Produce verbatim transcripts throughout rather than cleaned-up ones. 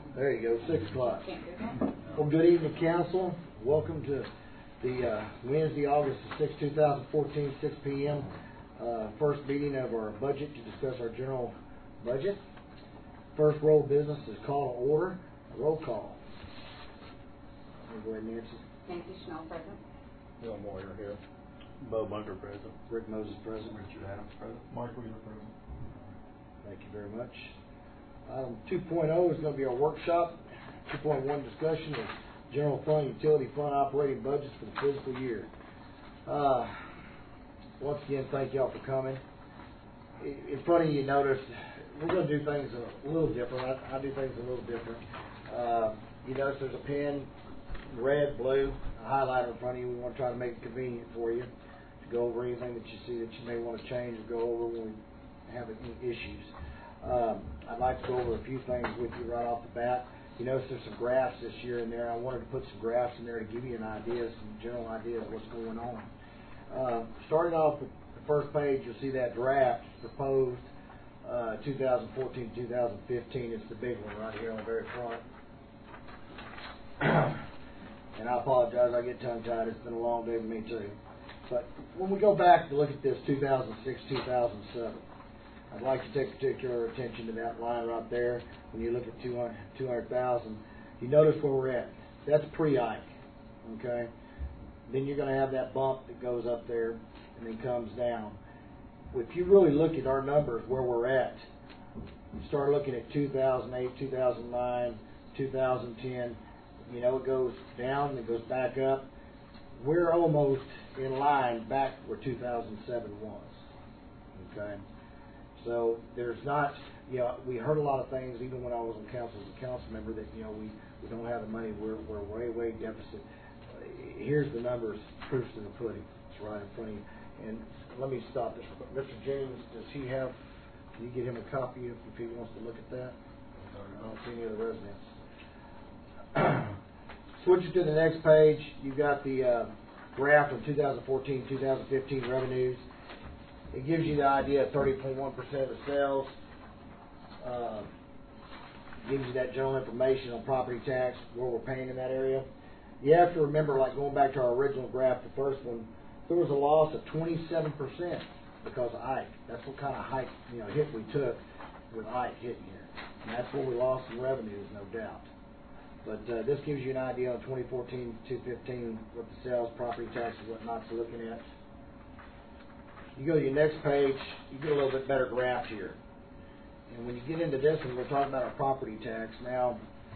There you go, six o'clock. Well, good evening, council. Welcome to the uh, Wednesday, August sixth, two thousand fourteen, six p m Uh, first meeting of our budget to discuss our general budget. First roll of business is call to order. Roll call. Go ahead, Nancy. Nancy Schnell, present. Bill Moyer here. Bo Bunker, present. Rick Moses, present. Richard Adams, present. Mike Wheeler, present. Thank you very much. Item two point oh is going to be our workshop. two point one discussion of general fund, utility fund operating budgets for the fiscal year. Uh, once again, thank y'all for coming. In front of you, notice we're going to do things a little different. I, I do things a little different. Uh, you notice there's a pen, red, blue, a highlighter in front of you. We want to try to make it convenient for you to go over anything that you see that you may want to change or go over when we have any issues. Um, I'd like to go over a few things with you right off the bat. You notice there's some graphs this year in there. I wanted to put some graphs in there to give you an idea, some general idea of what's going on. Uh, starting off with the first page, you'll see that draft proposed uh, two thousand fourteen to two thousand fifteen. It's the big one right here on the very front. And I apologize, I get tongue-tied. It's been a long day for me too. But when we go back to look at this two thousand six, two thousand seven, I'd like to take particular attention to that line right there. When you look at two hundred thousand, you notice where we're at. That's pre-I C, okay? Then you're going to have that bump that goes up there and then comes down. If you really look at our numbers where we're at, you start looking at two thousand eight, two thousand nine, two thousand ten, you know, it goes down and it goes back up. We're almost in line back where two thousand seven was, okay? So there's not, you know, we heard a lot of things even when I was on council as a council member that, you know, we, we don't have the money, we're, we're way, way deficit. Uh, here's the numbers, proofs in the pudding. It's right in front of you. And let me stop this. Mister James, does he have, can you get him a copy if, if he wants to look at that? I don't see any of the residents. Switching to the next page, you've got the uh, graph of two thousand fourteen, two thousand fifteen revenues. It gives you the idea of thirty point one percent of the sales. Uh, gives you that general information on property tax, where we're paying in that area. You have to remember, like going back to our original graph, the first one, there was a loss of twenty-seven percent because of I C. That's what kind of hike, you know, hit we took with I C hitting here. And that's where we lost some revenues, no doubt. But uh, this gives you an idea on twenty fourteen to fifteen what the sales, property taxes, whatnot you're looking at. You go to your next page, you get a little bit better graph here. And when you get into this one, we're talking about our property tax. Now,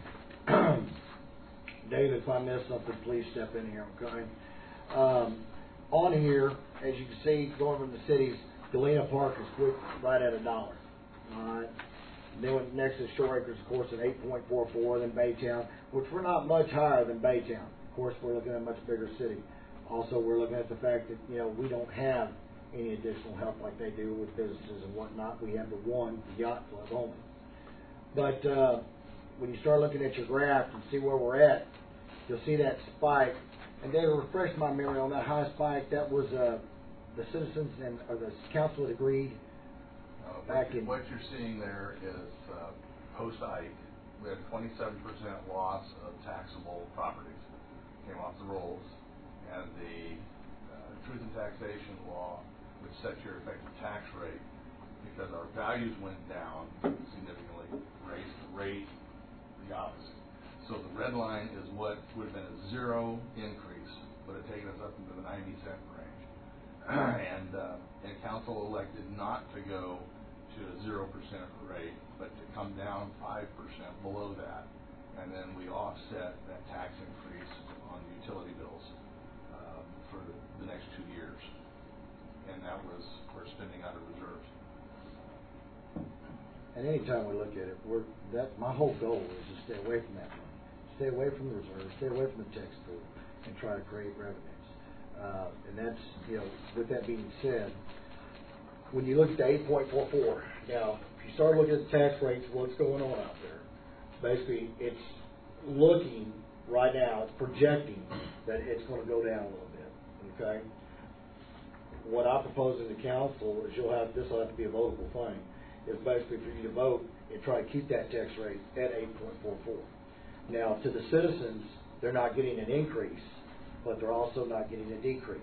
David, if I miss something, please step in here, okay? Um, on here, as you can see, going from the cities, Galena Park is quick, right at a dollar. All right. Then next is Shore Acres, of course, at eight point four four, then Baytown, which we're not much higher than Baytown. Of course, we're looking at a much bigger city. Also, we're looking at the fact that, you know, we don't have any additional help like they do with businesses and whatnot. We have the one yacht club only. But uh, when you start looking at your graph and see where we're at, you'll see that spike. And they refresh my memory on that high spike. That was uh, the citizens and or the council had agreed uh, back what, in. What you're seeing there is uh, post-I C. We had twenty-seven percent loss of taxable properties came off the rolls, and the uh, truth in taxation law, which sets your effective tax rate, because our values went down significantly, raised the rate the opposite. So the red line is what would have been a zero increase, but it taken us up into the ninety cent range. and uh, and council elected not to go to a zero percent rate, but to come down five percent below that, and then we offset that tax increase on utility bills uh, for the next two years. And that was for spending out of reserves. And anytime we look at it, we're that my whole goal is to stay away from that money, stay away from the reserves, stay away from the tax pool, and try to create revenues. Uh, and that's, you know, with that being said, when you look at the eight point four four, now if you start looking at the tax rates, what's going on out there? Basically, it's looking right now, it's projecting that it's going to go down a little bit. Okay. What I propose in the council is you'll have this will have to be a votable thing. Is basically for you to vote and try to keep that tax rate at eight point four four. Now, to the citizens, they're not getting an increase, but they're also not getting a decrease.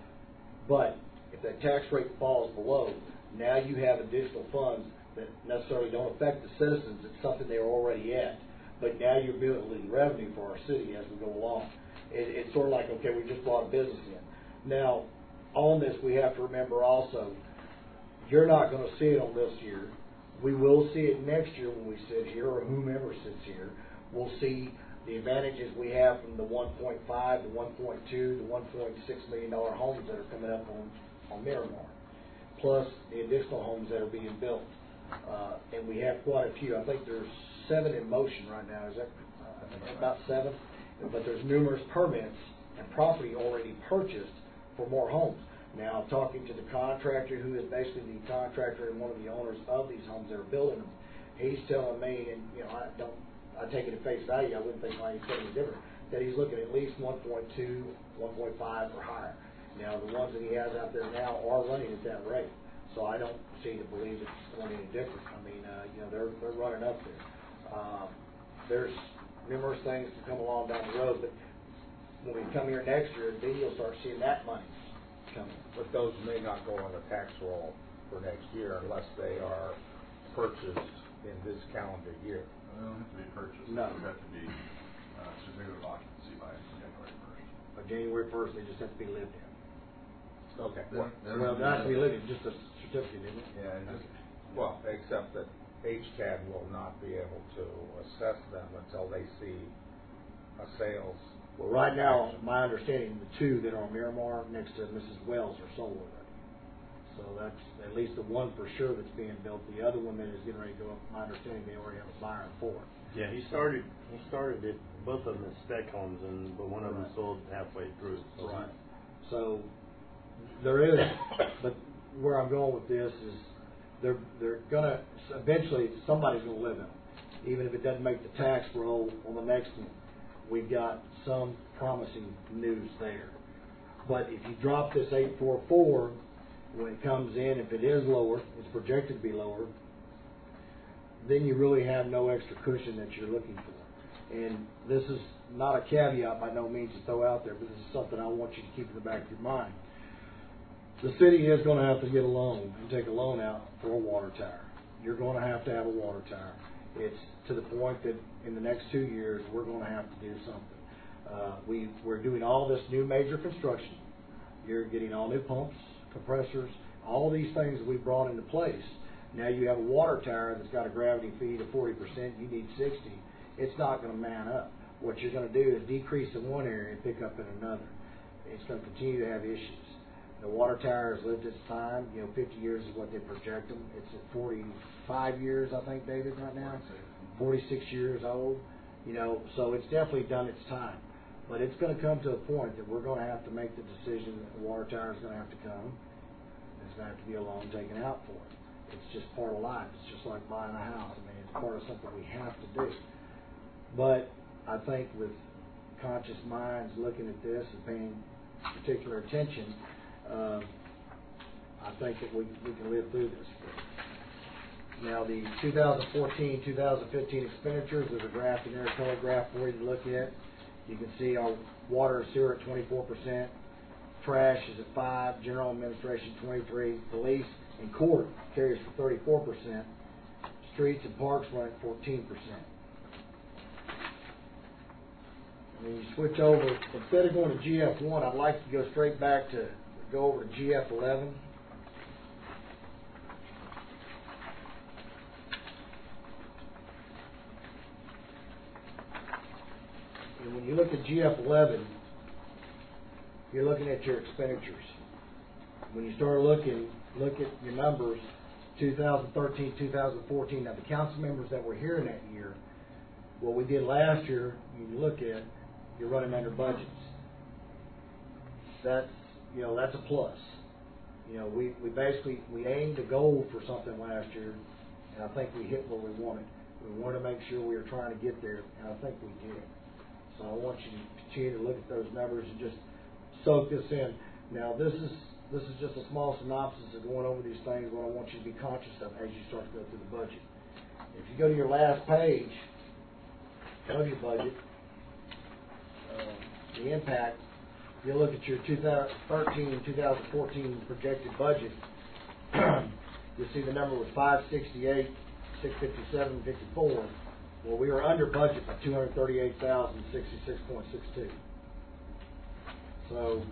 But if that tax rate falls below, now you have additional funds that necessarily don't affect the citizens. It's something they're already at. But now you're building revenue for our city as we go along. It, it's sort of like, okay, we just brought a business in. Now, on this, we have to remember also, you're not going to see it on this year. We will see it next year when we sit here, or whomever sits here. We'll see the advantages we have from the one point five, the one point two, the one point six million dollar homes that are coming up on, on Miramar, plus the additional homes that are being built. Uh, and we have quite a few. I think there's seven in motion right now. Is that uh, I think about seven? But there's numerous permits and property already purchased for more homes. Now, talking to the contractor, who is basically the contractor and one of the owners of these homes that are building them, he's telling me, and you know, I don't, I take it at face value. I wouldn't think why he's saying any different. That he's looking at least one point two, one point five or higher. Now, the ones that he has out there now are running at that rate. So I don't see to believe it's going any different. I mean, uh, you know, they're they're running up there. Um, there's numerous things to come along down the road, but when we come here next year, then you'll start seeing that money coming. But those may not go on the tax roll for next year unless they are purchased in this calendar year. They don't have to be purchased. No. They have to be uh, certificate of occupancy by January first. But January first, they just have to be lived in. Okay. They're- they're- Well, not to be lived in, just a certificate, isn't it? Yeah, and just, Well, except that H C A D will not be able to assess them until they see a sales. Well, right now, my understanding, the two that are on Miramar next to Missus Wells are sold already. So that's at least the one for sure that's being built. The other one that is getting ready to go up, my understanding, they already have a buyer for it. Yeah, he started, he started it, both of them as spec homes, and, but one of them Right. sold halfway through. So Right. So there is, but where I'm going with this is they're they're gonna eventually somebody's gonna live in them, even if it doesn't make the tax roll on the next one. We've got some promising news there. But if you drop this eight four four, when it comes in, if it is lower, it's projected to be lower, then you really have no extra cushion that you're looking for. And this is not a caveat by no means to throw out there, but this is something I want you to keep in the back of your mind. The city is going to have to get a loan and take a loan out for a water tower. You're going to have to have a water tower. It's to the point that in the next two years, we're going to have to do something. Uh, we, we're doing all this new major construction. You're getting all new pumps, compressors, all these things that we brought into place. Now you have a water tower that's got a gravity feed of forty percent, you need sixty. It's not going to man up. What you're going to do is decrease in one area and pick up in another. It's going to continue to have issues. The water tower has lived its time. You know, fifty years is what they project them. It's at forty-five years, I think, David, right now. forty-six years old. You know, so it's definitely done its time. But it's going to come to a point that we're going to have to make the decision that the water tower is going to have to come. There's going to have to be a loan taken out for it. It's just part of life. It's just like buying a house. I mean, it's part of something we have to do. But I think with conscious minds looking at this and paying particular attention, uh, I think that we, we can live through this. Now, the two thousand fourteen, two thousand fifteen expenditures, there's a graph in there, a color graph for you to look at. You can see our water and sewer at twenty-four percent, trash is at five, general administration twenty-three, police and court carries for thirty-four percent, streets and parks run at fourteen percent. When you switch over, instead of going to G F one, I'd like to go straight back to, go over to G F eleven. And when you look at G F eleven, you're looking at your expenditures. When you start looking, look at your numbers, two thousand thirteen, two thousand fourteen. Now, the council members that were here in that year, what we did last year, you look at, you're running under budgets. That's, you know, that's a plus. You know, we, we basically, we aimed a goal for something last year, and I think we hit what we wanted. We wanted to make sure we were trying to get there, and I think we did. So I want you to continue to look at those numbers and just soak this in. Now, this is this is just a small synopsis of going over these things, what I want you to be conscious of as you start to go through the budget. If you go to your last page of your budget, uh, the impact, you look at your two thousand thirteen, two thousand fourteen projected budget, you'll see the number was five sixty-eight, six fifty-seven, fifty-four. Well, we were under budget by two hundred thirty-eight thousand, sixty-six point six two. So,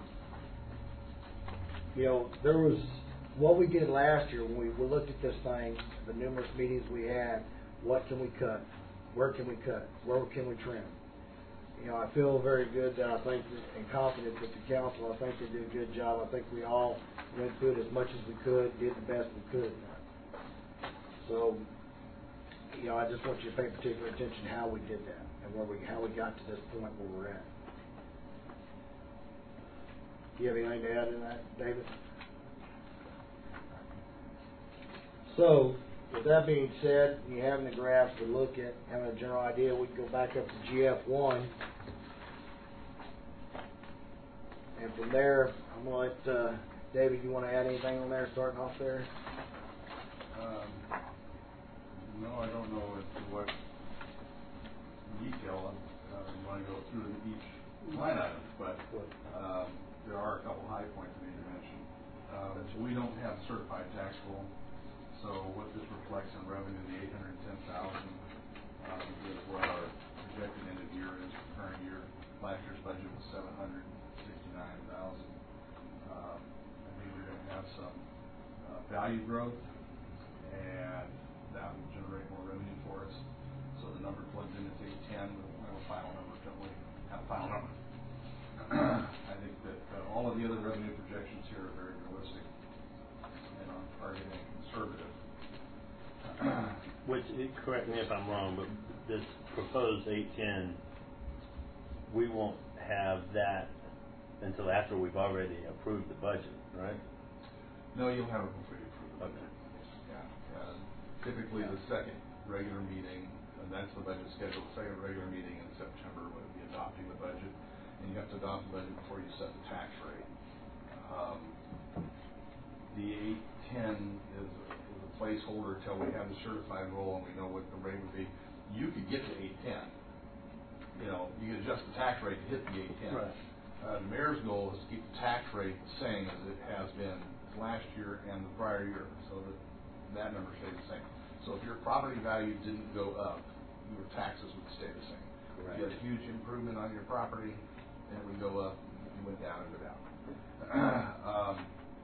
you know, there was, what we did last year when we, we looked at this thing, the numerous meetings we had, what can we cut? Where can we cut? Where can we trim? You know, I feel very good that I think that- and confident that the council, I think they did a good job. I think we all went through it as much as we could, did the best we could. So, you know, I just want you to pay particular attention to how we did that and where we, how we got to this point where we're at. Do you have anything to add to that, David? So, with that being said, you having the graphs to look at, having a general idea, we can go back up to G F one. And from there, I'm going to let, uh, David, you want to add anything on there, starting off there? Um, no, I don't know as to what detail uh, you want to go through each line item, but um, there are a couple high points I need to mention. Um, so we don't have certified taxable. So what this reflects in revenue, the eight hundred ten thousand, um, is what our projected end of year is for the current year. Last year's budget was seven hundred sixty-nine thousand. Um, I think we're going to have some uh, value growth, and that will generate more revenue for us. So the number plugs in at eight ten. We'll have a final number, don't we? Have a final number. I think that uh, all of the other revenue projections here are very realistic and on target and conservative. Which, correct me if I'm wrong, but this proposed eight ten, we won't have that until after we've already approved the budget, right? No, you'll have it before you approve the budget. Yeah. Uh, typically, the second regular meeting, and that's the budget schedule, the second regular meeting in September would be adopting the budget, and you have to adopt the budget before you set the tax rate. Um, the eight ten is a, is a placeholder until we have the certified roll and we know what the rate would be. You could get to eight ten. You know, you could adjust the tax rate to hit the eight ten. Right. Uh, the mayor's goal is to keep the tax rate the same as it has been last year and the prior year, so that that number stays the same. So if your property value didn't go up, your taxes would stay the same. Correct. If you had a huge improvement on your property, then it would go up. If you went down, it would go down. um,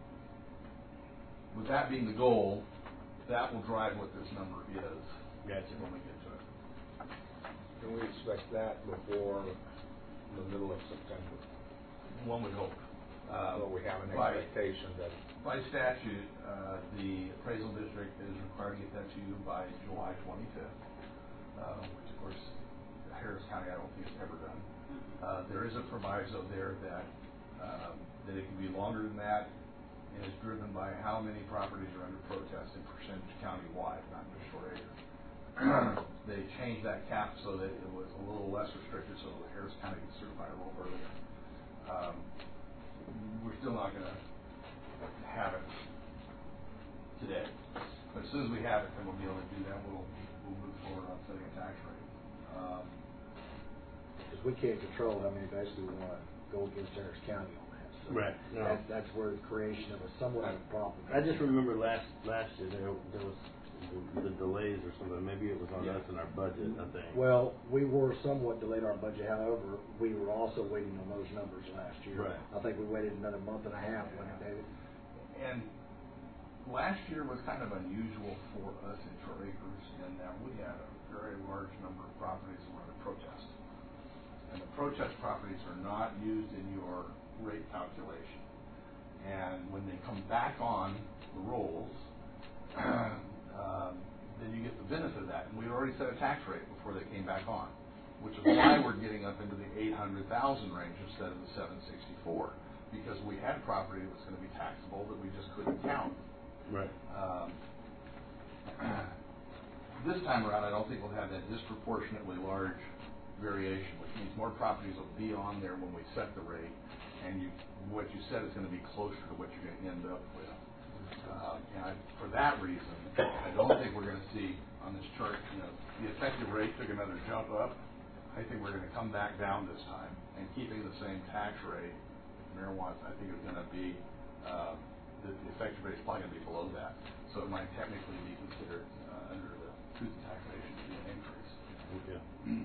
with that being the goal, that will drive what this number is. Gotcha. When we get to it. Can we expect that before the middle of September? One would hope. Uh, So we have an by, expectation that by statute, uh, the appraisal district is required to get that to you by July twenty-fifth, uh, which of course Harris County I don't think has ever done. Uh, there is a proviso there that um, that it can be longer than that, and is driven by how many properties are under protest in percentage countywide, not just short acre. They changed that cap so that it was a little less restricted, so that Harris County could certify a little earlier. Um, we're still not going to have it today, but as soon as we have it, then we'll be able to do that. We'll we'll move forward on setting a tax rate. Um, Because we can't control how many basically we want to go against Harris County on that. So Right. No. that, that's where the creation of a somewhat of a problem. I just remember last last year there there was the, the delays or something. Maybe it was on Yeah. us in our budget. I think. Well, we were somewhat delayed our budget. However, we were also waiting on those numbers last year. Right. I think we waited another month and a half, wasn't it, David? And last year was kind of unusual for us in Short Acres in that we had a very large number of properties that were under protest. And the protest properties are not used in your rate calculation. And when they come back on the rolls, um, then you get the benefit of that. And we already set a tax rate before they came back on, which is why we're getting up into the eight hundred thousand range instead of the seven sixty-four, because we had property that was going to be taxable that we just couldn't count. Right. Um, this time around, I don't think we'll have that disproportionately large variation, which means more properties will be on there when we set the rate, and you, what you said is going to be closer to what you're going to end up with. Uh, and I, for that reason, I don't think we're going to see a on this chart, you know, the effective rate took another jump up. I think we're gonna come back down this time, and keeping the same tax rate, marijuana, I think is gonna be, uh, the, the effective rate is probably gonna be below that. So it might technically be considered, uh, under the truth in taxation to be an increase. Okay.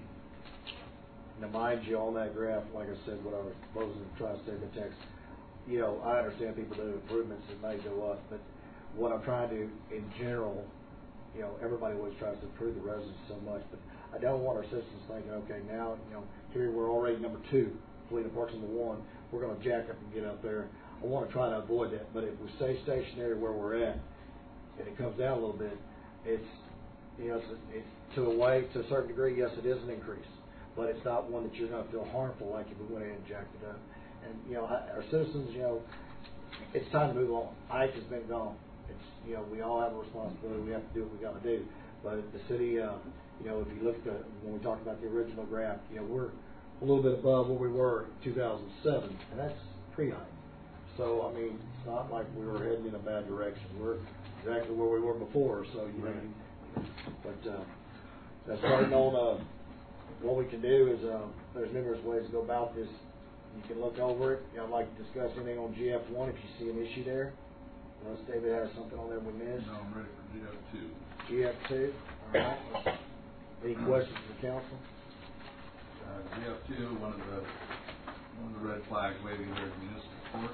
Now, mind you, on that graph, like I said, what I was proposing to try to say the text, you know, I understand people do improvements that may go up, but what I'm trying to, in general, you know, everybody always tries to improve the residents so much, but I don't want our citizens thinking, okay, now, you know, here we're already number two, Polina Park's number one, we're gonna jack up and get up there. I wanna try to avoid that, but if we stay stationary where we're at, and it comes down a little bit, it's, you know, it's, it's to a way, to a certain degree, yes, it is an increase, but it's not one that you're gonna feel harmful like if we went ahead and jacked it up. And, you know, I, our citizens, you know, it's time to move on. Ike has been gone. It's, you know, we all have a responsibility. We have to do what we got to do. But the city, uh, you know, if you look at the, when we talked about the original graph, you know, we're a little bit above where we were in two thousand seven, and that's pre-Ike. So, I mean, it's not like we were heading in a bad direction. We're exactly where we were before. So, you know, but uh, that's starting on uh, what we can do is uh, there's numerous ways to go about this. You can look over it. I'd like to discuss anything on G F one if you see an issue there. Unless David has something on there we missed. No, I'm ready for G F two. G F two. All right. Any questions from the council? Uh, G F two, one of the one of the red flags waving there is municipal court.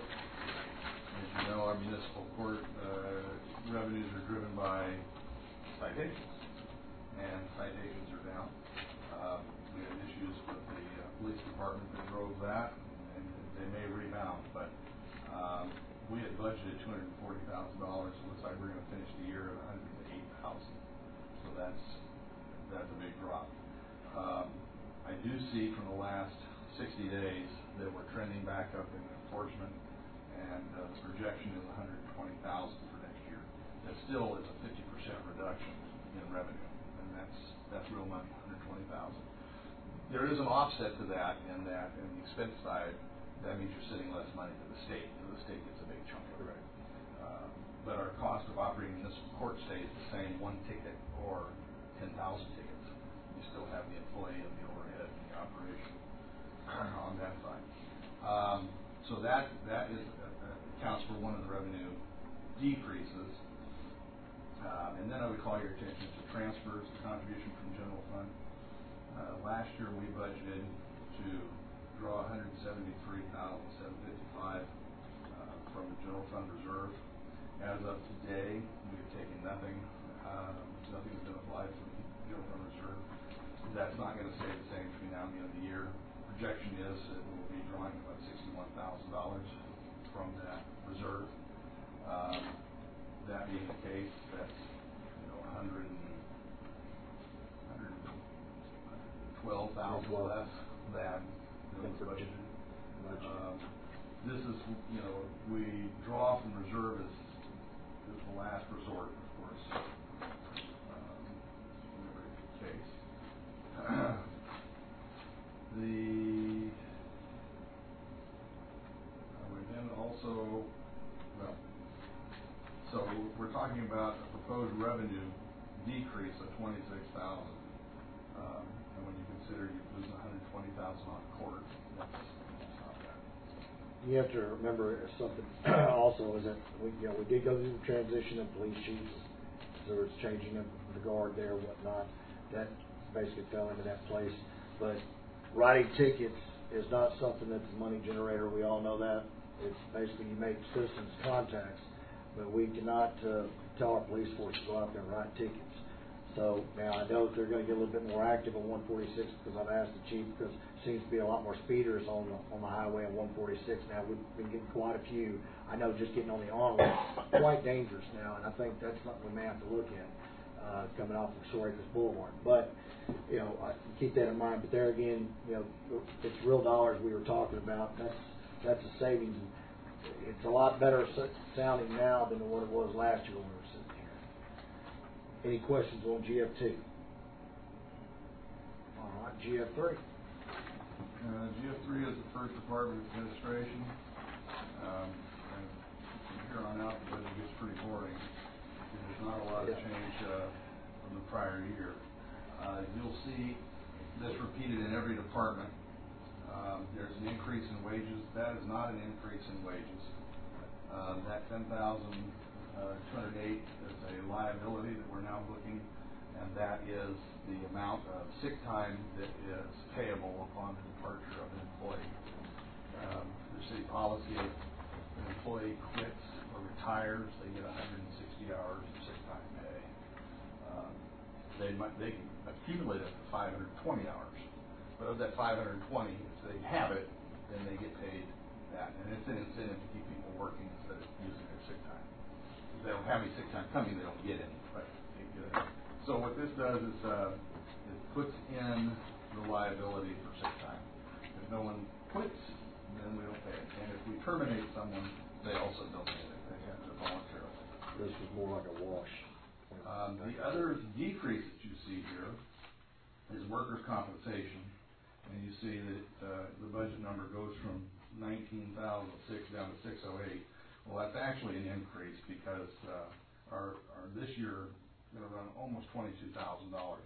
As you know, our municipal court uh, revenues are driven by citations, and citations are down. Uh, we had issues with the uh, police department that drove that, and they may rebound, but um, we had budgeted two hundred forty thousand dollars. It looks like we're going to finish the year at one hundred eight thousand dollars. So that's that's a big drop. Um, I do see from the last sixty days that we're trending back up in enforcement, and uh, the projection is one hundred twenty thousand dollars for next year. That still is a fifty percent reduction in revenue, and that's that's real money, one hundred twenty thousand dollars. There is an offset to that in that in the expense side. That means you're sending less money to the state, so the state gets a big chunk of it. Uh, but our cost of operating municipal court stays the same, one ticket or ten thousand tickets. You still have the employee and the overhead and the operation on that side. Um, so that that is uh, accounts for one of the revenue decreases. Uh, and then I would call your attention to transfers, the contribution from general fund. Uh, last year we budgeted to draw one hundred seventy-three thousand seven hundred fifty-five uh, from the general fund reserve. As of today, we've taken nothing. Uh, nothing has been applied from the general fund reserve. That's not going to stay the same between now and the end of the year. Projection is that we'll be drawing about sixty-one thousand dollars from that reserve. Um, that being the case, that's you know one hundred twelve thousand less than was budgeted. Um, this is, you know, we draw from reserve as, as the last resort, of course. Um, whenever it's the case. the I would then also, well, so we're talking about a proposed revenue decrease of twenty-six thousand. Um, and when you consider you lose one hundred twenty thousand on court, that's, that's not bad. You have to remember something also is that we, you know, we did go through the transition of police chiefs. There was changing of the guard there, whatnot. That basically fell into that place. But writing tickets is not something that's a money generator. We all know that. It's basically you make citizens contacts, but we cannot uh, tell our police force to go out there and write tickets. So now I know that they're going to get a little bit more active on one forty-six because I've asked the chief because there seems to be a lot more speeders on the on the highway on one forty-six now. We've been getting quite a few. I know just getting on the on ramp quite dangerous now, and I think that's something we may have to look at uh, coming off of Shore Acres Boulevard. But you know, I keep that in mind. But there again, you know, it's real dollars we were talking about. That's that's a savings. It's a lot better sounding now than what it was last year when we were sitting here. Any questions on G F two? All right, G F three. Uh, G F three is the first department administration. Um, and from here on out, the budget gets pretty boring. There's not a lot of change uh, from the prior year. Uh, you'll see this repeated in every department. Um, there's an increase in wages. That is not an increase in wages. Um, that ten thousand two hundred eight is a liability that we're now booking, and that is the amount of sick time that is payable upon the departure of an employee. Um, the city policy, if an employee quits or retires, they get one hundred sixty hours of sick time pay. Um, they might they can accumulate up to five hundred twenty hours, but of that five hundred twenty, if they have it, then they get paid that, and it's an incentive to keep people working instead of using their sick time. If they don't have any sick time coming, they don't get any. But they get it. So what this does is uh, it puts in the liability for sick time. If no one quits, then we don't pay it. And if we terminate someone, they also don't pay it. They have to voluntarily. This was more like a wash. Um, the other decrease that you see here is workers' compensation. And you see that uh, the budget number goes from nineteen thousand six down to six oh eight. Well, that's actually an increase because uh, our, our this year going to run almost twenty-two thousand dollars.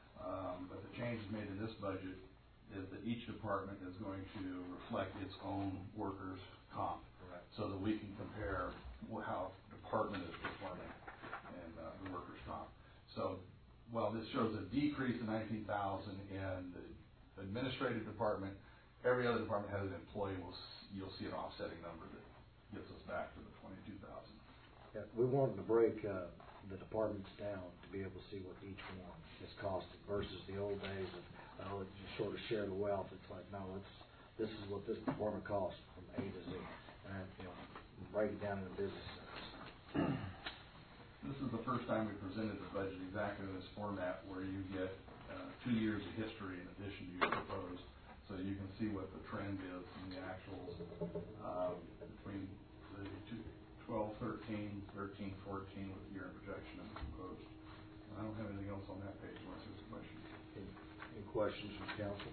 Um, but the changes made in this budget is that each department is going to reflect its own workers' comp, right, so that we can compare how department is performing in uh, the workers' comp. So, while this shows a decrease in nineteen thousand in the administrative department, every other department has an employee. Will you'll see an offsetting number that gets us back to the twenty-two thousand. Yeah, we wanted to break uh, the departments down to be able to see what each one is costing versus the old days of oh, it's just sort of share the wealth. It's like no, it's this is what this department costs from A to Z, and you know, break it down into business centers. This is the first time we presented the budget exactly in this format, where you get uh, two years of history in addition to your proposed, so you can see what the trend is in the actuals uh, between the two, twelve, thirteen, thirteen, fourteen with the year in projection and the proposed. I don't have anything else on that page unless there's a question. Any, any questions from council?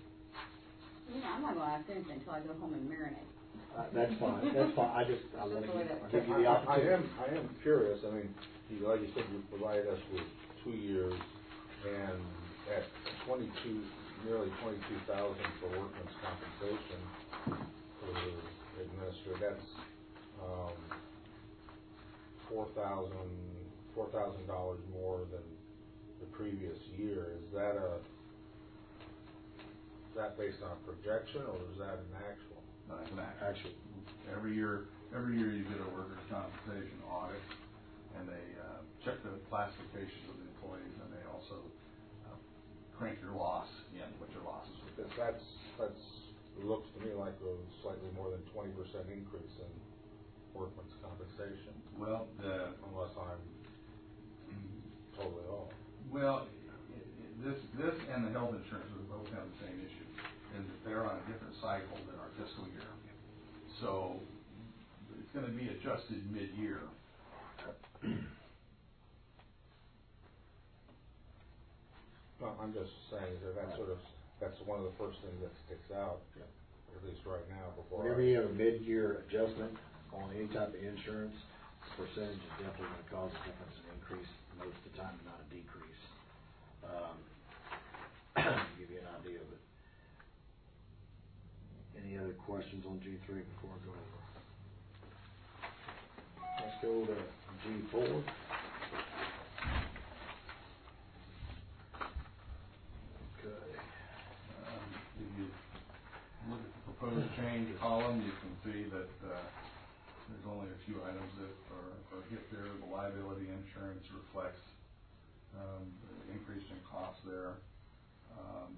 You know, I'm not gonna ask anything until I go home and marinate. Uh, that's fine. That's fine. I just I want to give, give you the I, I opportunity. am, I am curious. I mean, you, like you said, you provided us with two years, and at twenty-two, nearly twenty-two thousand for workman's compensation for the administrator, that's um, four thousand, four thousand dollars more than the previous year. Is that a is that based on a projection, or is that an actual? No, it's an action. Actually, Every year, every year you get a workers' compensation audit, and they uh, check the classifications of the employees, and they also uh, crank your loss in, what your losses would be. Because that's that's it looks to me like a slightly more than twenty percent increase in workman's compensation. Well, the Unless I'm totally off. well, it, it, this this and the health insurance both have the same issue, in that they're on a different cycle than our fiscal year. So it's going to be adjusted mid-year. No, I'm just saying that that's sort of that's one of the first things that sticks out, yeah. at least right now. Before Whenever I, you have a mid-year adjustment on any type of insurance, the percentage is definitely going to cause a difference, an increase most of the time, not a decrease. Um, to give you an idea of it. Any other questions on G three before I go over? Let's go to G four. Okay. Um, if you look at the proposed change column, you can see that uh, there's only a few items that are, are hit there. The liability insurance reflects um, the increase in cost there. Um,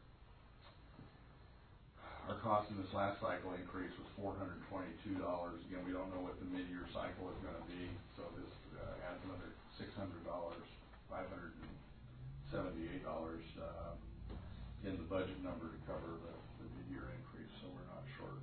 our cost in this last cycle increase was four hundred twenty-two dollars. Again, we don't know what the mid-year cycle is going to be, so this uh, adds another six hundred dollars, five hundred seventy-eight dollars uh, in the budget number to cover the, the mid-year increase, so we're not short.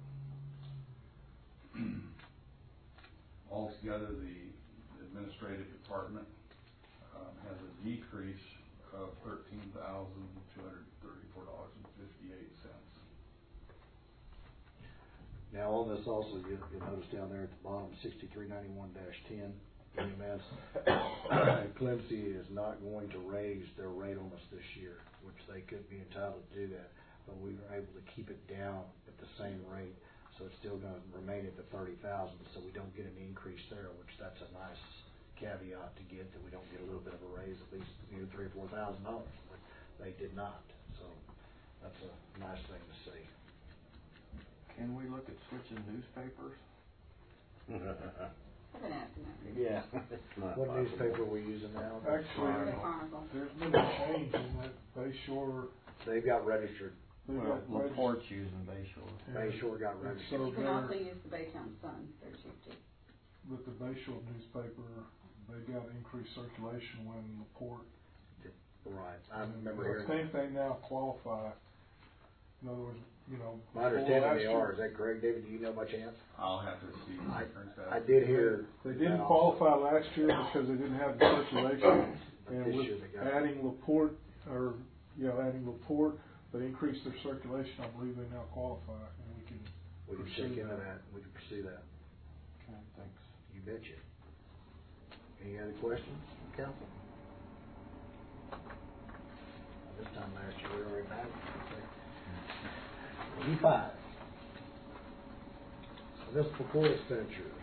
Altogether, the administrative department um, has a decrease of thirteen thousand two hundred thirty-four dollars and fifty-eight cents. Now on this also, you, you'll notice down there at the bottom, sixty-three ninety-one dash ten, E M S. Clemcy is not going to raise their rate on us this year, which they could be entitled to do that, but we were able to keep it down at the same rate, so it's still gonna remain at the thirty thousand, so we don't get an increase there, which that's a nice caveat to get, that we don't get a little bit of a raise, at least, you know, three or four thousand dollars, but they did not, so that's a nice thing to see. Can we look at switching newspapers? I've been asking that. for Yeah. years. It's not What possible. newspaper are we using now? Actually, The Chronicle. there's been a change in that Bay Shore. They've got registered, they Well, got regis- Laporte's using Bay Shore. Yeah. Bay Shore got And registered. so You can also they're- use the Baytown Sun, they're cheap too. With the Bay Shore newspaper, they got increased circulation when Laporte. Right, I and remember I hearing. think they now qualify. In other words, you know. My before understanding last they year, are, is that correct, David, do you know by chance? I'll have to see. I, that. I did hear. They didn't that qualify last year because they didn't have the circulation. And This with year they got it. adding Laporte, or, you know, adding Laporte, they increased their circulation. I believe they now qualify, and we can. We can pursue check into that, we can pursue that, Okay, thanks. you betcha. Any other questions from council? This time last year, we already had it. E five. Municipal court expenditures.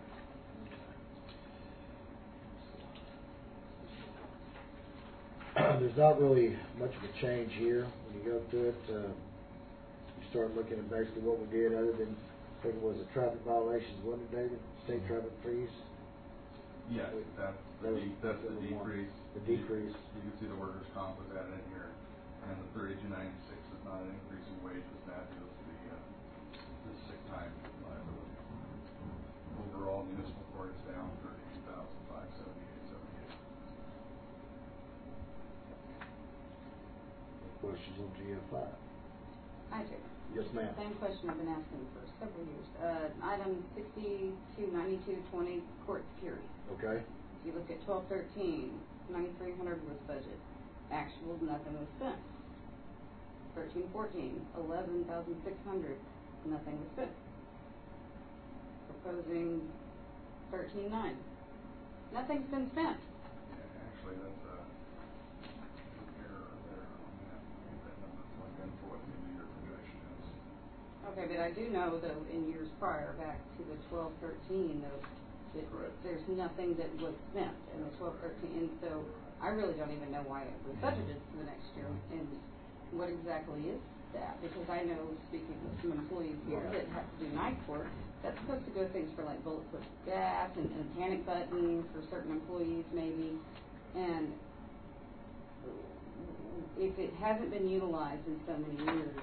There's not really much of a change here. When you go through it, uh, you start looking at basically what we did, other than, I think it was the traffic violations, wasn't it, David? State traffic fees? Yes, that's the, That was- de- that's the that was one. decrease. The decrease. You can see the workers' comp was added in here, and the thirty-two ninety-six is not an increase in wages, that is the, uh, the sick time liability. Overall, municipal court is down thirty-two thousand five seventy-eight seventy-eight. Questions on G F five? I do. Yes, ma'am. Same question I've been asking for several years. Uh, item sixty-two ninety-two twenty, court security. Okay, If you look at twelve thirteen, ninety-three hundred was budget. Actual, nothing was spent. Thirteen fourteen, eleven thousand six hundred, nothing was spent. Proposing thirteen nine, nothing's been spent. Yeah, actually, that's a an error there on that. I think that number plug in for what the end of year projection is. Okay, but I do know though, in years prior, back to the twelve thirteen, though, that Correct. there's nothing that was spent in the twelve thirteen, and so I really don't even know why it was budgeted for the next year, and what exactly is that? Because I know, speaking with some employees here that have to do night work, that's supposed to go things for like bulletproof gas and, and panic button for certain employees maybe, and if it hasn't been utilized in so many years,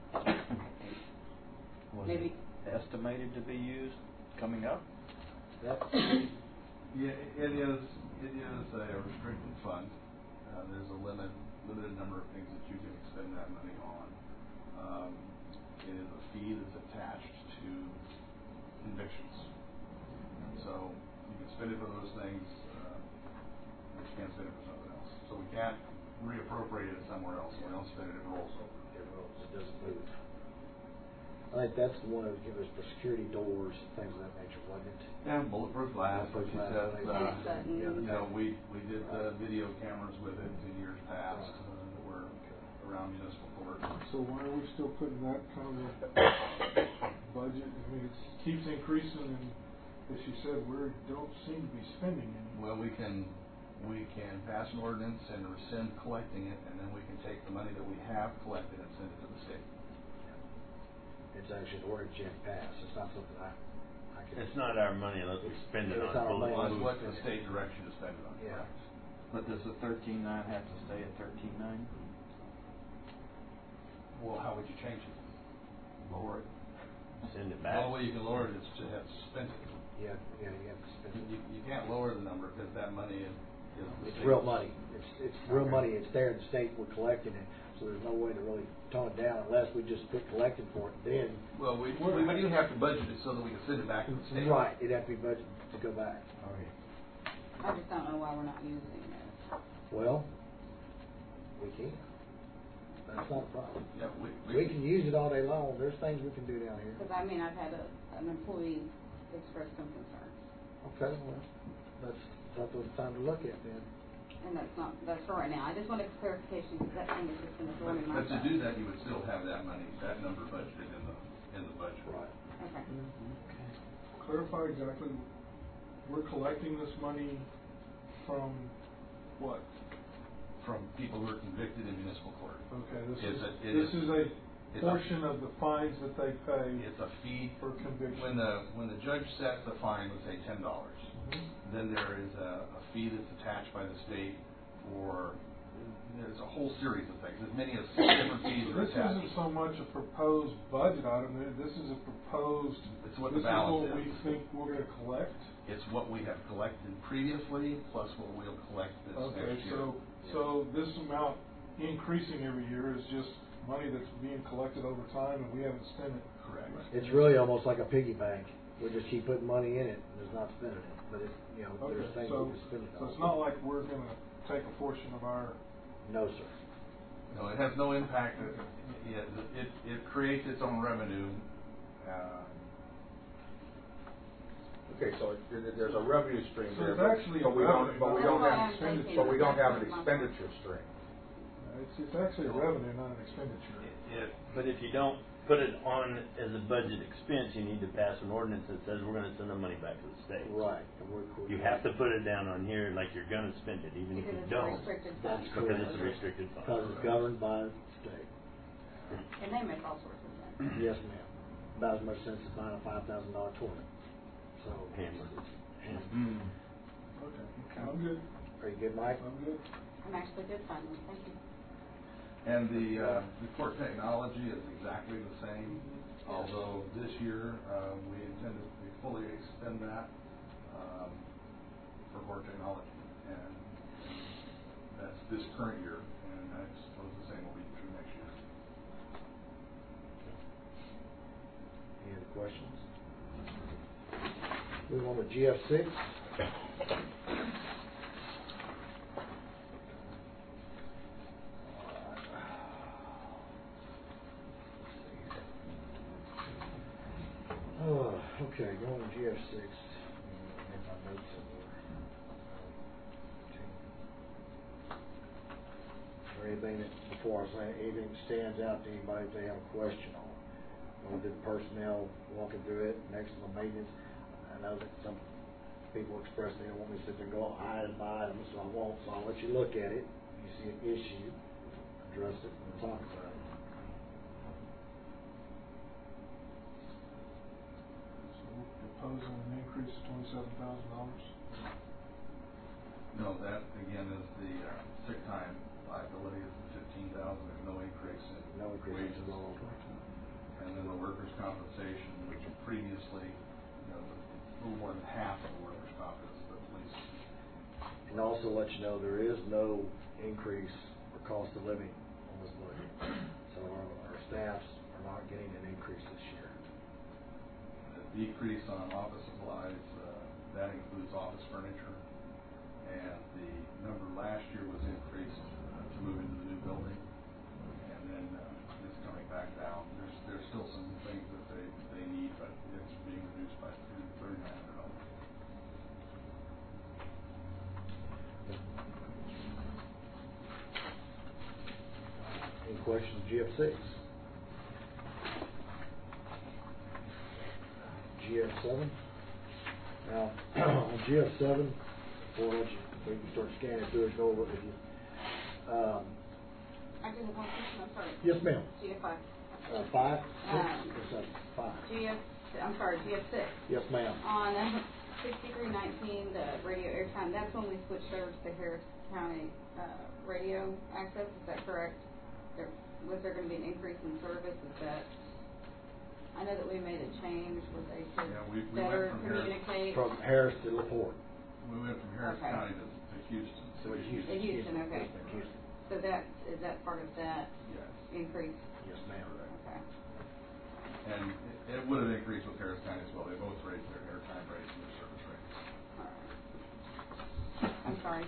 Was Maybe- it estimated to be used coming up? that's, Yeah, it is, it is a restricted fund. Uh, there's a limit, limited number of things that you can expend that money on. Um, it is a fee that's attached to convictions. And so you can spend it for those things, uh, but you can't spend it for something else. So we can't reappropriate it somewhere else. We don't spend it, it rolls over. it rolls, it doesn't move. I think that's the one that would give us for security doors and things of that nature, wasn't it? And bulletproof glass, like you said, Bulletproof uh, glass. you know, we, we did the video cameras with it in years past, uh, that were around municipal court. So why are we still putting that kind of a budget? I mean, it keeps increasing, and as you said, we don't seem to be spending any. Well, we can, we can pass an ordinance and rescind collecting it, and then we can take the money that we have collected and send it to the state. It's actually an ordinance you have to pass, it's not something I, I can. It's not our money unless we spend it It's on not our money. Well, that's bulletproof. what the state direction to spend it on. Yeah. But does the thirteen nine have to stay at thirteen nine? Well, how would you change it? Lower it? Send it The back. only way you can lower it is to have to spend it. Yeah, yeah, you have to spend it. You, you can't lower the number because that money is, is the It's state's. real money, it's, it's real Okay. money, it's there, the state, we're collecting it, so there's no way to really tone it down unless we just quit collecting for it, then. Well, we, we would even have to budget it so that we can send it back to the state. Right, it'd have to be budgeted to go back. I just don't know why we're not using it. Well, we can. That's not a problem. Yeah, we, We can use it all day long, there's things we can do down here. Because I mean, I've had a, an employee express some concerns. Okay, well, that's something it's time to look at then. And that's not, that's for right now. I just wanted clarification because that thing is just gonna throw But me my but to do that, you would still have that money, that number budgeted in the, in the budget. Right. Okay. Clarify exactly, we're collecting this money from what? From people who are convicted in municipal court. Okay, this It's is, a- it this is- is a it's a- portion of the fines that they pay It's a fee. for conviction. When the, when the judge sets the fine, let's say ten dollars, then there is a, a fee that's attached by the state for, there's a whole series of things, as many as six different fees So are this attached. isn't so much a proposed budget item, this is a proposed, It's what this the is balance what we is. think we're gonna collect. It's what we have collected previously, plus what we'll collect this Okay, next year. so, so this amount increasing every year is just money that's being collected over time and we haven't spent it. Correct. It's really almost like a piggy bank. We just keep putting money in it and there's not spending it, but it, you know, Okay, there's things so, we can spend it on. so it's not like we're gonna take a portion of our, No, sir. No, it has no impact. It, it, it, it creates its own revenue. Uh, Okay, so it- there- there's a revenue stream So there, it's but actually but we a don't, revenue, but we not don't a have, expenditure. but we don't have an That's my- expenditure stream. it's, it's actually a revenue, not an expenditure. If, but if you don't put it on as a budget expense, you need to pass an ordinance that says we're gonna send the money back to the state. Right. And we're, we're, You have to put it down on here like you're gonna spend it, even if Because you it's a don't. restricted That's fund. Because correct. it's a restricted fund. Because it's governed by the state. And they make all sorts of sense. Yes, ma'am. About as much sense as buying a five thousand dollar toy. So. Hammer. Hammer. Okay, I'm good, Are you good, Mike? I'm good. I'm actually good finally, thank you. And the, uh, the court technology is exactly the same, although this year, uh, we intend to fully expend that, um, for court technology. And that's this current year, and I suppose the same will be true next year. Any other questions? Move on to G F six. Oh, okay, going to G F six. Get my notes in there. Is there anything that, before I say, anything that stands out to anybody that they have a question on? Going through the personnel, walking through it, next to the maintenance. I know that some people express they don't want me to sit there and go item by item, so I won't, so I'll let you look at it. You see an issue, address it, and talk about it. So we're proposing an increase of twenty-seven thousand dollars. No, that again is the uh, sick time liability is the fifteen thousand, there's no increase in No increase wages. at all. And then the workers' compensation, which previously, you know, a little more than half of the workers' comp is the police. And also let you know, there is no increase for cost of living on this budget. So our, our staffs are not getting an increase this year. The decrease on office supplies, uh, that includes office furniture. And the number last year was increased uh, to move into the new building. And then uh, it's coming back down. There's, there's still some things that they, they need, but it's being reduced by thirty-nine hundred dollars. Any questions, G F six? G F seven? Now, on G F seven, before I let you, we can start scanning through it, go over it with you. Um, I do have one question, I'm sorry. yes, ma'am. G F five. Uh, five? Six? Um, Or seven? Five. G F, I'm sorry, G F six. Yes, ma'am. On uh, sixty-three nineteen, the radio airtime, that's when we switched over to the Harris County uh, radio access, is that correct? There, was there going to be an increase in service? Is that, I know that we made a change where they could Yeah, we- we better went from Harris- communicate. From Harris to LaPorte. We went from Harris Okay. County to, to Houston. So it's Houston. In Houston, okay. Yes, ma'am, Houston. So that, is that part of that Yes. increase? Yes, ma'am. Okay. And it, it would have increased with Harris County as well. They both raised their airtime rates and their service rates. All right. I'm sorry.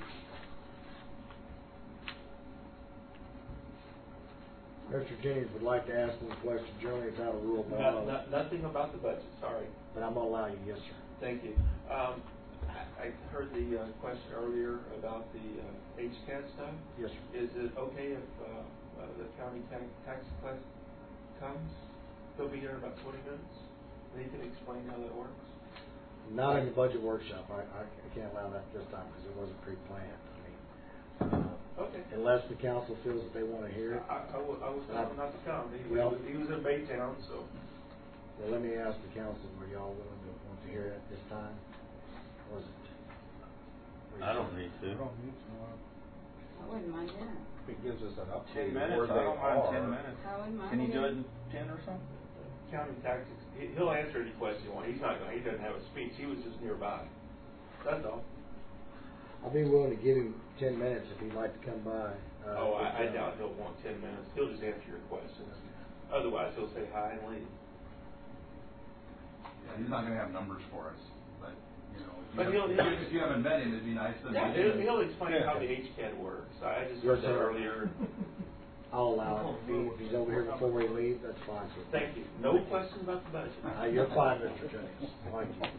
Mister Jennings would like to ask one question. Generally, it's out of rule, but, No, I'll- no, nothing about the budget, sorry. but I'm going to allow you. Yes, sir. Thank you. Um, I heard the uh, question earlier about the uh, H C A T stuff. Yes, sir. Is it okay if uh, uh, the county tax, tax class comes? He'll be here in about twenty minutes. And he can explain how that works. Not in the budget workshop. I, I I can't allow that this time because it wasn't pre-planned. I mean, uh, Okay. unless the council feels that they want to hear it. I, I, was, I was telling him not to come. He, Well- was, he was in Baytown, so. Well, let me ask the council, were y'all willing to want to hear it at this time? Was it? I don't need to. I don't need to, uh, I wouldn't mind hearing it. If it gives us an update Ten of minutes, where I they don't mind ten are. minutes. I wouldn't mind Can you do it hearing in ten or something? County taxes, he, he'll answer any question you want. He's not going, he doesn't have a speech. He was just nearby. That's all. I'll be willing to give him ten minutes if he'd like to come by. Uh, Oh, I, I if, uh, doubt he'll want ten minutes. He'll just answer your questions. Otherwise, he'll say hi and leave. Yeah, he's not gonna have numbers for us, but, you know, if you, But have, he'll- he'll- if you haven't met him, it'd be nice to Yeah, meet he'll, him. he'll explain Yeah. how the H C A T works. I I just Yes, heard that sir. earlier. I'll allow it. If, he, if he's over here before we leave, that's fine. Sir. Thank you. No questions about the budget. Uh, you're fine, Mister Jennings. Thank you.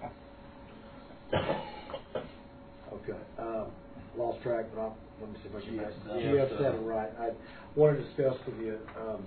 Okay. Um, lost track, but I'll, let me see if I can G F seven. G F seven, right. I wanted to discuss with you, um,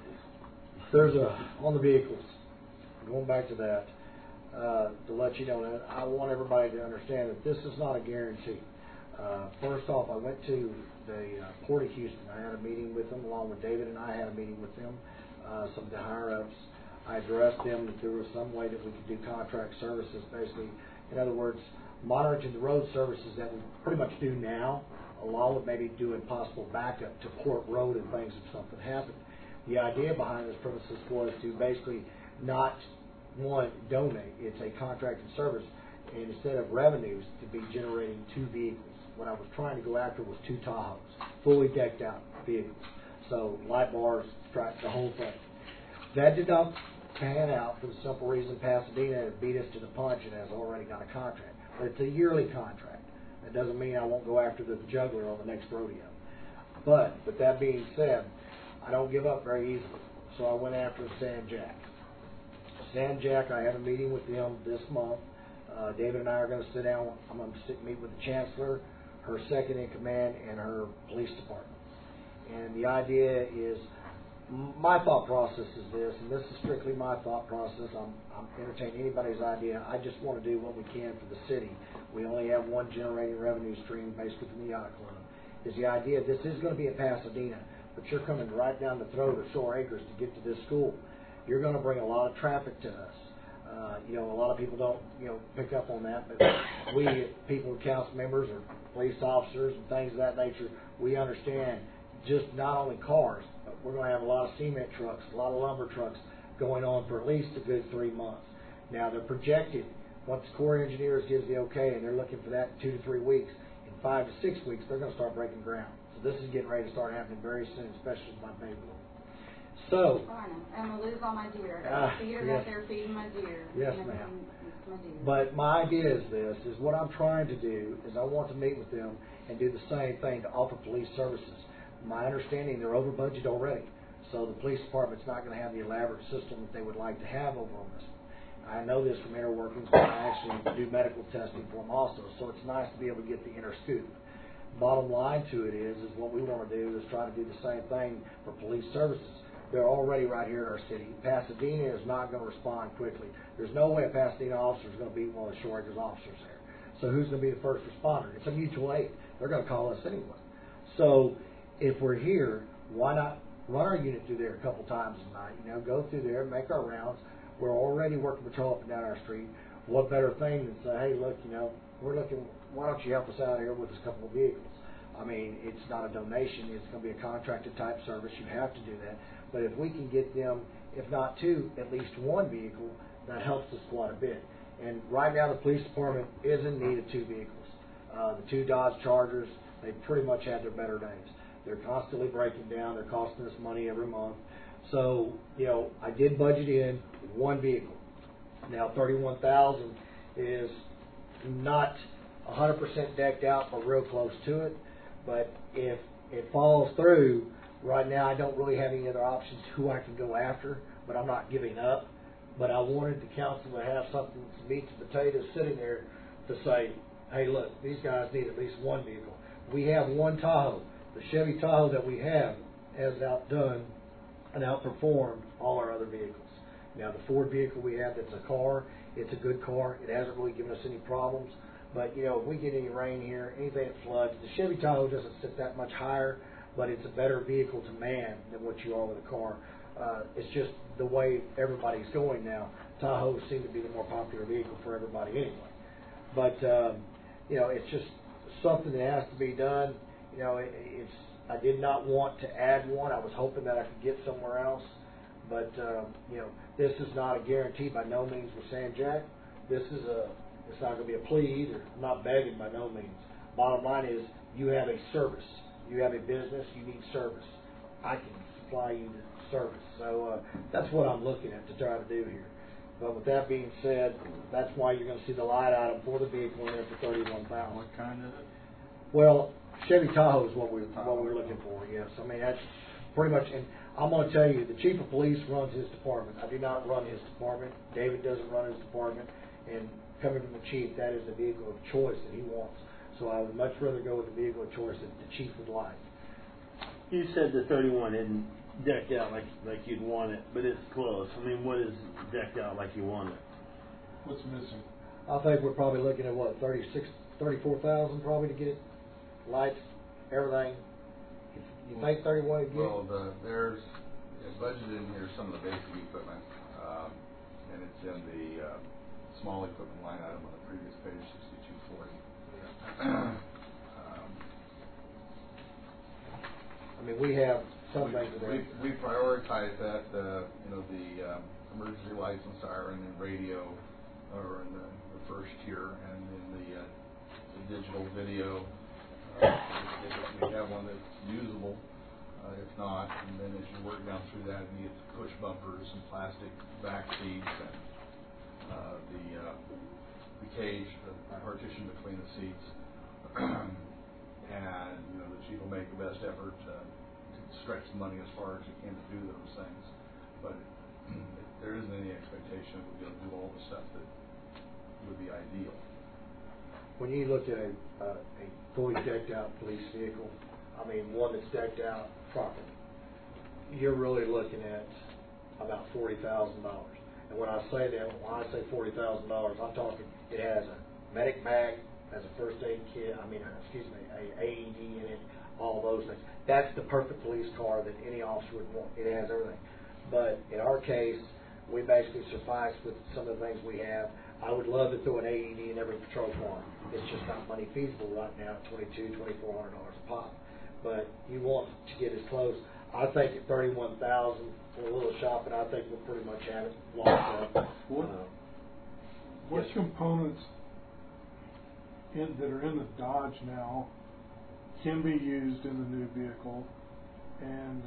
there's a, on the vehicles, going back to that, uh, to let you know that I want everybody to understand that this is not a guarantee. Uh, first off, I went to the uh, Port of Houston. I had a meeting with them, along with David and I had a meeting with them, uh, some of the higher-ups. I addressed them that there was some way that we could do contract services, basically. In other words, monitoring the road services that we pretty much do now, along with maybe doing possible backup to Port Road and things if something happened. The idea behind this premises was to basically not, one, donate. It's a contracted service, and instead of revenues, to be generating two vehicles. What I was trying to go after was two Tahoes, fully decked out vehicles. So light bars, stripes, the whole thing. That did not pan out for the simple reason Pasadena has beat us to the punch and has already got a contract. But it's a yearly contract. That doesn't mean I won't go after the juggler on the next rodeo. But with that being said, I don't give up very easily. So I went after San Jack. San Jack, I had a meeting with them this month. Uh, David and I are going to sit down. I'm going to sit meet with the chancellor, her second in command, and her police department. And the idea is, my thought process is this, and this is strictly my thought process. I'm, I'm entertaining anybody's idea. I just want to do what we can for the city. We only have one generating revenue stream based within the yacht club. Is the idea this is going to be in Pasadena, but you're coming right down the throat of Shore Acres to get to this school. You're going to bring a lot of traffic to us. Uh, you know, a lot of people don't, you know, pick up on that, but we, people, council members or police officers and things of that nature, we understand just not only cars, but we're going to have a lot of cement trucks, a lot of lumber trucks going on for at least a good three months. Now, they're projected, once the Corps of Engineers gives the okay, and they're looking for that in two to three weeks, in five to six weeks, they're going to start breaking ground. So this is getting ready to start happening very soon, especially with my baby. So, Oh, I know. I'm gonna lose all my deer. Ah, Peter yes. out there feeding my deer. Yes, and ma'am. everything. It's my deer. but my idea is this, is what I'm trying to do is I want to meet with them and do the same thing to offer police services. My understanding, they're over budget already, so the police department's not going to have the elaborate system that they would like to have over on this. I know this from inner workings, but I actually do medical testing for them also, so it's nice to be able to get the inner scoop. Bottom line to it is, is what we want to do is try to do the same thing for police services. They're already right here in our city. Pasadena is not going to respond quickly. There's no way a Pasadena officer is going to beat one of the Shore Acres officers there. So who's going to be the first responder? It's a mutual aid. They're going to call us anyway. So if we're here, why not run our unit through there a couple times a night? You know, go through there, make our rounds. We're already working patrol up and down our street. What better thing than say, hey, look, you know, we're looking, why don't you help us out here with this couple of vehicles? I mean, it's not a donation. It's going to be a contracted type service. You have to do that. But if we can get them, if not two, at least one vehicle, that helps us quite a bit. And right now the police department is in need of two vehicles. Uh, the two Dodge Chargers, they pretty much had their better days. They're constantly breaking down. They're costing us money every month. So, you know, I did budget in one vehicle. Now thirty-one thousand is not one hundred percent decked out, but real close to it. But if it falls through, right now I don't really have any other options who I can go after, but I'm not giving up. But I wanted the council to have something, some meat and potatoes sitting there to say, hey, look, these guys need at least one vehicle. We have one Tahoe. The Chevy Tahoe that we have has outdone and outperformed all our other vehicles. Now, the Ford vehicle we have, that's a car, it's a good car. It hasn't really given us any problems. But, you know, if we get any rain here, anything that floods, the Chevy Tahoe doesn't sit that much higher, but it's a better vehicle to man than what you are with a car. Uh, it's just the way everybody's going now. Tahoes seem to be the more popular vehicle for everybody anyway. But, um, you know, it's just something that has to be done. You know, it, it's, I did not want to add one. I was hoping that I could get somewhere else. But, um, you know, this is not a guarantee by no means with San Jack. This is a, it's not going to be a plea either. I'm not begging by no means. Bottom line is, you have a service. You have a business. You need service. I can supply you the service. So uh, that's what I'm looking at to try to do here. But with that being said, that's why you're going to see the light item for the vehicle in there for thirty-one thousand dollars. What kind is it? Well, Chevy Tahoe is what we what we're looking for. Yes, I mean that's pretty much. And I'm going to tell you, the chief of police runs his department. I do not run his department. David doesn't run his department. And coming from the chief, that is the vehicle of choice that he wants. So I would much rather go with the vehicle of choice that the chief would like. You said the thirty-one isn't decked out like like you'd want it, but it's close. I mean, what is decked out like you want it? What's missing? I think we're probably looking at what, thirty-six, thirty-four thousand probably to get it, lights, everything. You think thirty-one would get Well, it? the, there's yeah, budgeted in here some of the basic equipment, um, and it's in the uh, small equipment line item on the previous page, sixty-two forty. um, I mean, we have some things that we, are. we prioritize that, uh, you know, the um, emergency lights and siren and radio are in the, the first tier, and in the, uh, the digital video, uh, if, if we have one that's usable, uh, if not, and then as you work down through that, you get push bumpers and plastic back seats and uh, the uh, the cage, the partition between the seats, and you know the chief will make the best effort to, to stretch the money as far as he can to do those things, but it, there isn't any expectation we'll be able to do all the stuff that would be ideal. When you look at a, uh, a fully decked out police vehicle, I mean one that's decked out properly, you're really looking at about forty thousand dollars. And when I say that, when I say forty thousand dollars, I'm talking it has a medic bag, has a first aid kit, I mean, excuse me, a A E D in it, all those things. That's the perfect police car that any officer would want. It has everything. But in our case, we basically suffice with some of the things we have. I would love to throw an A E D in every patrol car. It's just not money feasible right now at twenty-two, twenty-four hundred dollars a pop. But you want to get as close. I think at thirty-one thousand for a little shopping, I think we'll pretty much have it locked up. What, Uh, what yes. components in, that are in the Dodge now can be used in the new vehicle, and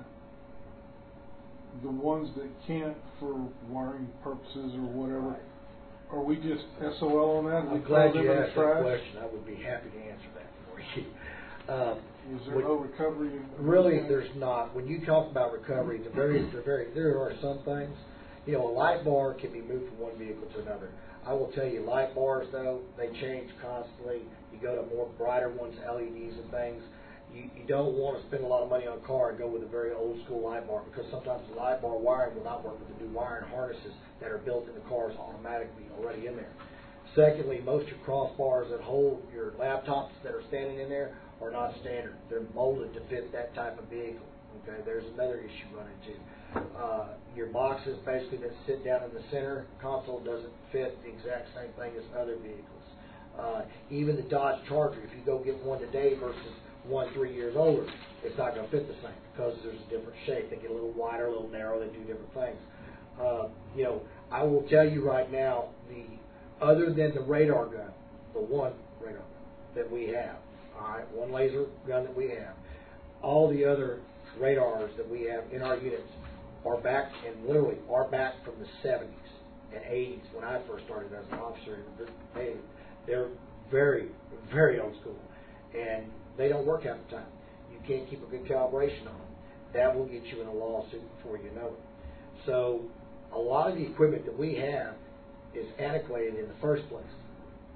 the ones that can't for wiring purposes or whatever, Right. are we just S O L on that? I'm We glad throw you them in the asked that trash? question. I would be happy to answer that for you. Uh, Is there when- no recovery? in- Really, there's not. When you talk about recovery, the very, the very, there are some things. You know, a light bar can be moved from one vehicle to another. I will tell you, light bars though, they change constantly. You go to more brighter ones, L E Ds and things. You, you don't want to spend a lot of money on a car and go with a very old school light bar, because sometimes the light bar wiring will not work with the new wiring harnesses that are built in the cars automatically already in there. Secondly, most of your crossbars that hold your laptops that are standing in there are not standard. They're molded to fit that type of vehicle. Okay, there's another issue you run into. Uh, your boxes basically that sit down in the center console doesn't fit the exact same thing as other vehicles. Uh, even the Dodge Charger, if you go get one today versus one three years older, it's not going to fit the same because there's a different shape. They get a little wider, a little narrow. They do different things. Uh, you know, I will tell you right now, the other than the radar gun, the one radar gun that we have, all right, one laser gun that we have, all the other radars that we have in our units are back, and literally are back from the seventies and eighties when I first started as an officer. They, they're very, very old school, and they don't work half the time. You can't keep a good calibration on them. That will get you in a lawsuit before you know it. So a lot of the equipment that we have is antiquated in the first place.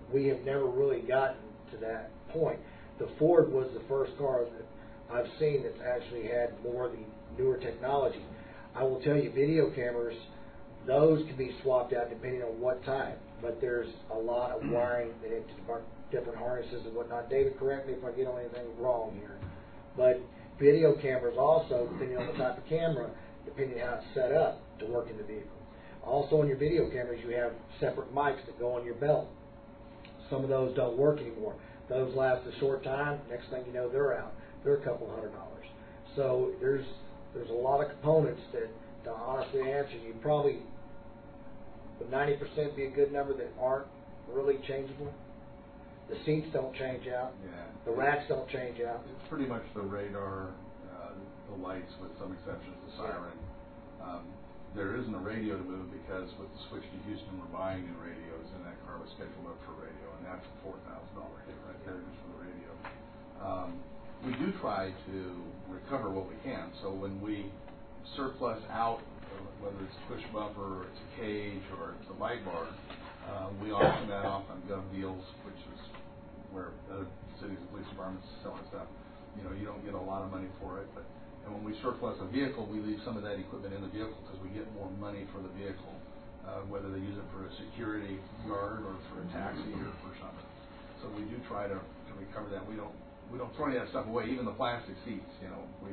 we have never really gotten to that point. The Ford was the first car that I've seen that's actually had more of the newer technology. I will tell you, video cameras, those can be swapped out depending on what type, but there's a lot of wiring that it, different harnesses and whatnot. David, correct me if I get on anything wrong here. But video cameras also, depending on the type of camera, depending on how it's set up to work in the vehicle. Also on your video cameras, you have separate mics that go on your belt. Some of those don't work anymore. Those last a short time. Next thing you know, they're out. They're a couple hundred dollars. So there's there's a lot of components that, to honestly answer you, probably would ninety percent be a good number that aren't really changeable. The seats don't change out. Yeah. The racks don't change out. It's pretty much the radar, uh, the lights with some exceptions, the siren. Um, there isn't a radio to move because with the switch to Houston, we're buying new radios, and that car was scheduled up for radio, and that's a four thousand dollar hit right there just for the radio. Um, we do try to recover what we can. So when we surplus out, whether it's a push bumper, or it's a cage, or it's a light bar, uh, we auction that off on Gov Deals, which is where other cities and police departments selling stuff. You know, you don't get a lot of money for it, but and when we surplus a vehicle, we leave some of that equipment in the vehicle because we get more money for the vehicle, uh, whether they use it for a security guard or for a taxi or for something. So we do try to, to recover that. We don't we don't throw any of that stuff away, even the plastic seats. You know, we.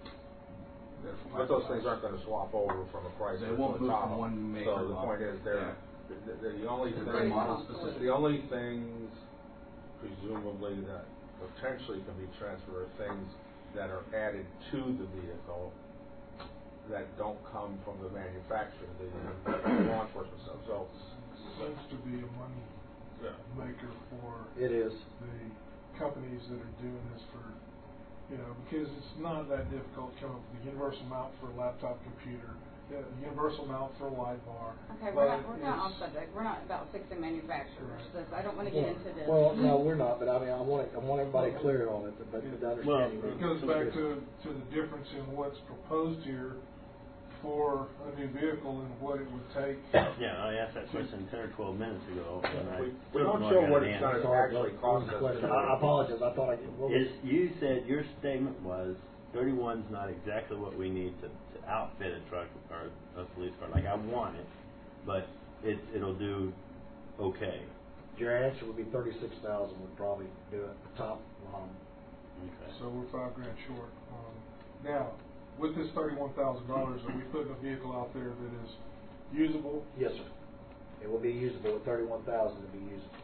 But those things aren't going to swap over from a Chrysler They won't to a move Tahoe. from one maker. So the point is, they're Yeah. the, the, the only They're thing, very model specific. the only things presumably that potentially can be transferred are things that are added to the vehicle that don't come from the manufacturer, the law enforcement stuff. So Seems to be a money yeah. maker for It is. the companies that are doing this for, you know, because it's not that difficult to come up with a universal mount for a laptop computer, a universal mount for a light bar. Okay, we're not, but we're not off it's- subject, we're not about fixing manufacturers, Right. This- I don't wanna get into this. Well, no, we're not, but I mean, I want, I want everybody clear on it, but, but the understanding. It goes back to, to the difference in what's proposed here for a new vehicle and what it would take. Yeah, I asked that question ten or twelve minutes ago, and I we, we still don't have show not what got an it's answer. going to actually cost us. Question. I I apologize, I thought I did. What was- Is, you said your statement was thirty-one's not exactly what we need to, to outfit a truck or a police car. Like, I want it, but it, it'll do okay. Your answer would be thirty-six thousand would probably do it, top line. Okay. So we're five grand short. Um, now, with this thirty-one thousand dollars, are we putting a vehicle out there that is usable? Yes, sir. It will be usable with thirty-one thousand to be usable.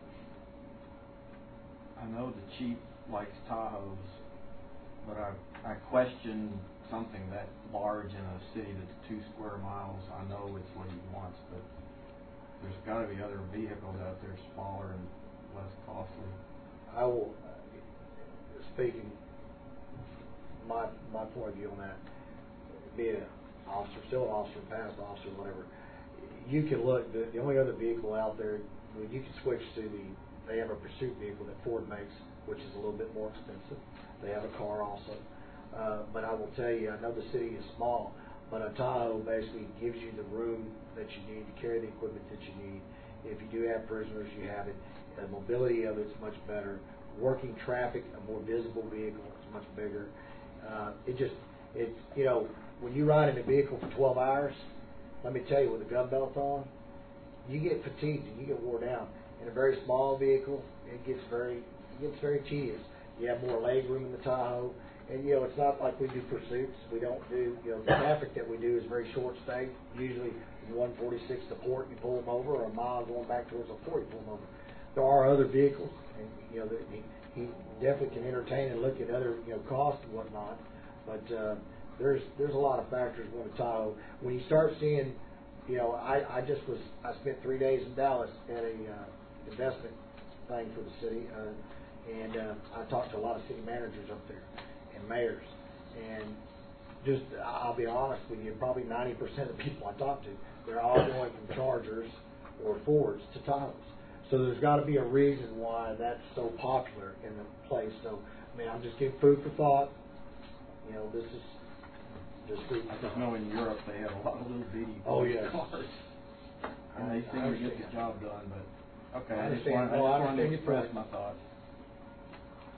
I know the chief likes Tahoes, but I, I question something that large in a city that's two square miles. I know it's what he wants, but there's got to be other vehicles out there smaller and less costly. I will, uh, speaking my my point of view on that, be an officer, still an officer, past officer, whatever. You can look. The, the only other vehicle out there, when you can switch to the, they have a pursuit vehicle that Ford makes, which is a little bit more expensive. They have a car also. Uh, but I will tell you, I know the city is small, but a Tahoe basically gives you the room that you need to carry the equipment that you need. If you do have prisoners, you have it. The mobility of it's much better. Working traffic, a more visible vehicle is much bigger. Uh, it just, it, you know, when you ride in a vehicle for twelve hours, let me tell you, with a gun belt on, you get fatigued and you get wore down. In a very small vehicle, it gets very, it gets very tedious. You have more leg room in the Tahoe, and you know it's not like we do pursuits. We don't do, you know, the traffic that we do is very short stay. Usually, in one forty-six to Port, you pull them over, or a mile going back towards the Port, you pull them over. There are other vehicles, and you know, that he, he definitely can entertain and look at other, you know, costs and whatnot. But uh, there's there's a lot of factors going to Tahoe. When you start seeing, you know, I, I just was I spent three days in Dallas at a uh, investment thing for the city, uh, and uh, I talked to a lot of city managers up there and mayors, and just I'll be honest with you, probably ninety percent of the people I talk to, they're all going from Chargers or Fords to Tahoes. So there's got to be a reason why that's so popular in the place. So I mean, I'm just giving food for thought. You know, this is just food for I just thought. know in Europe they have a lot of little bitty Oh, yes. cars. And they I seem to get understand. the job done, but Okay, I I just understand. wanted, I No, I just wanted to understand your express point. my thoughts.